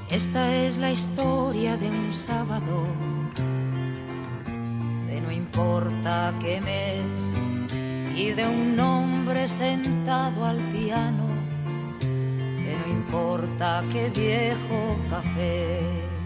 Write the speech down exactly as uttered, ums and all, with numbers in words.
Esta es la historia de un sábado, de no importa qué mes, y de un hombre sentado al piano, de no importa qué viejo café.